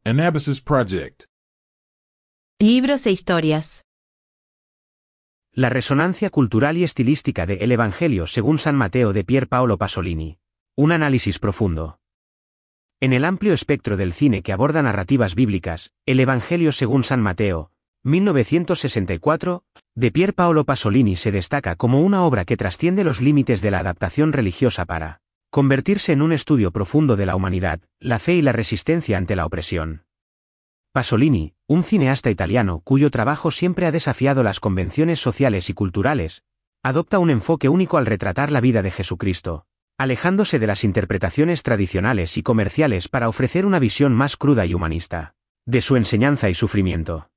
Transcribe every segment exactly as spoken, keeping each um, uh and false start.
Anabasis Project. Libros e historias. La resonancia cultural y estilística de El Evangelio según San Mateo de Pier Paolo Pasolini. Un análisis profundo. En el amplio espectro del cine que aborda narrativas bíblicas, El Evangelio según San Mateo, mil novecientos sesenta y cuatro, de Pier Paolo Pasolini se destaca como una obra que trasciende los límites de la adaptación religiosa para convertirse en un estudio profundo de la humanidad, la fe y la resistencia ante la opresión. Pasolini, un cineasta italiano cuyo trabajo siempre ha desafiado las convenciones sociales y culturales, adopta un enfoque único al retratar la vida de Jesucristo, alejándose de las interpretaciones tradicionales y comerciales para ofrecer una visión más cruda y humanista de su enseñanza y sufrimiento.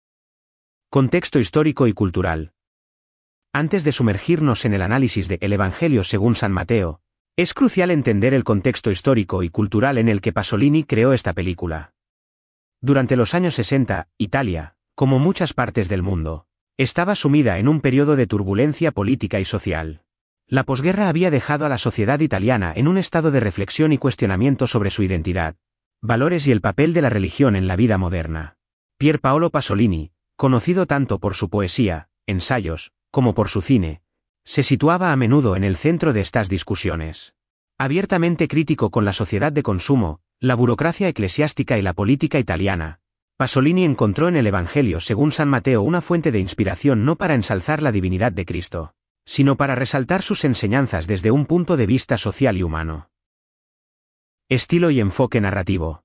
Contexto histórico y cultural. Antes de sumergirnos en el análisis de El Evangelio según San Mateo, es crucial entender el contexto histórico y cultural en el que Pasolini creó esta película. Durante los años sesenta, Italia, como muchas partes del mundo, estaba sumida en un periodo de turbulencia política y social. La posguerra había dejado a la sociedad italiana en un estado de reflexión y cuestionamiento sobre su identidad, valores y el papel de la religión en la vida moderna. Pier Paolo Pasolini, conocido tanto por su poesía, ensayos, como por su cine, se situaba a menudo en el centro de estas discusiones. Abiertamente crítico con la sociedad de consumo, la burocracia eclesiástica y la política italiana, Pasolini encontró en el Evangelio según San Mateo una fuente de inspiración no para ensalzar la divinidad de Cristo, sino para resaltar sus enseñanzas desde un punto de vista social y humano. Estilo y enfoque narrativo.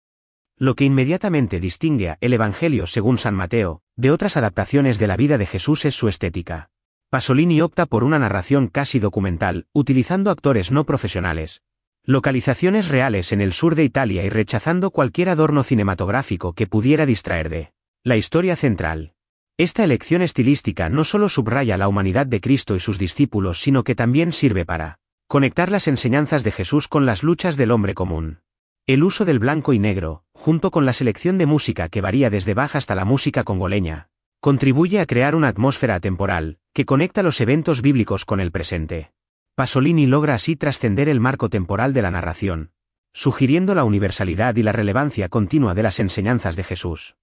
Lo que inmediatamente distingue a El Evangelio según San Mateo de otras adaptaciones de la vida de Jesús es su estética. Pasolini opta por una narración casi documental, utilizando actores no profesionales, localizaciones reales en el sur de Italia y rechazando cualquier adorno cinematográfico que pudiera distraer de la historia central. Esta elección estilística no solo subraya la humanidad de Cristo y sus discípulos, sino que también sirve para conectar las enseñanzas de Jesús con las luchas del hombre común. El uso del blanco y negro, junto con la selección de música que varía desde Bach hasta la música congoleña, contribuye a crear una atmósfera atemporal, que conecta los eventos bíblicos con el presente. Pasolini logra así trascender el marco temporal de la narración, sugiriendo la universalidad y la relevancia continua de las enseñanzas de Jesús.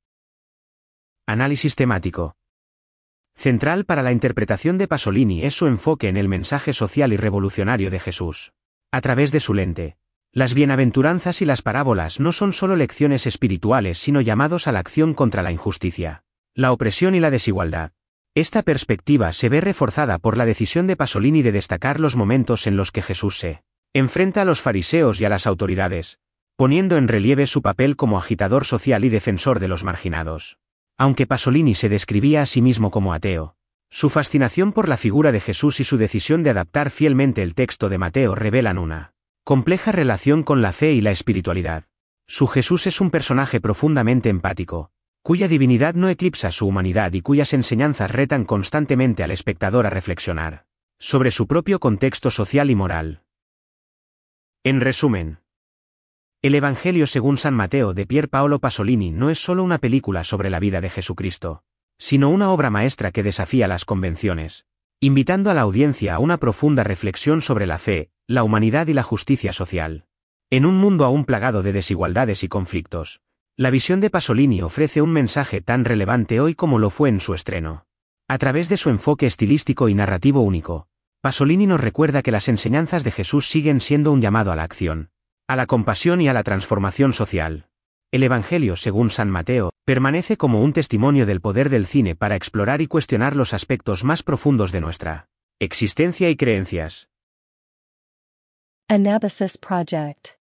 Análisis temático. Central para la interpretación de Pasolini es su enfoque en el mensaje social y revolucionario de Jesús. A través de su lente, las bienaventuranzas y las parábolas no son solo lecciones espirituales sino llamados a la acción contra la injusticia, la opresión y la desigualdad. Esta perspectiva se ve reforzada por la decisión de Pasolini de destacar los momentos en los que Jesús se enfrenta a los fariseos y a las autoridades, poniendo en relieve su papel como agitador social y defensor de los marginados. Aunque Pasolini se describía a sí mismo como ateo, su fascinación por la figura de Jesús y su decisión de adaptar fielmente el texto de Mateo revelan una compleja relación con la fe y la espiritualidad. Su Jesús es un personaje profundamente empático, cuya divinidad no eclipsa su humanidad y cuyas enseñanzas retan constantemente al espectador a reflexionar sobre su propio contexto social y moral. En resumen, El Evangelio según San Mateo de Pier Paolo Pasolini no es solo una película sobre la vida de Jesucristo, sino una obra maestra que desafía las convenciones, invitando a la audiencia a una profunda reflexión sobre la fe, la humanidad y la justicia social. En un mundo aún plagado de desigualdades y conflictos, la visión de Pasolini ofrece un mensaje tan relevante hoy como lo fue en su estreno. A través de su enfoque estilístico y narrativo único, Pasolini nos recuerda que las enseñanzas de Jesús siguen siendo un llamado a la acción, a la compasión y a la transformación social. El Evangelio según San Mateo permanece como un testimonio del poder del cine para explorar y cuestionar los aspectos más profundos de nuestra existencia y creencias. Anabasis Project.